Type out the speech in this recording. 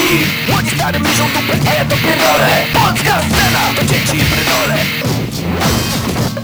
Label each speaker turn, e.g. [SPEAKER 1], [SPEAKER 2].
[SPEAKER 1] nich. Młodzi starym liżą dupę, a ja to pierdolę. Polska scena to dzieci i brydole.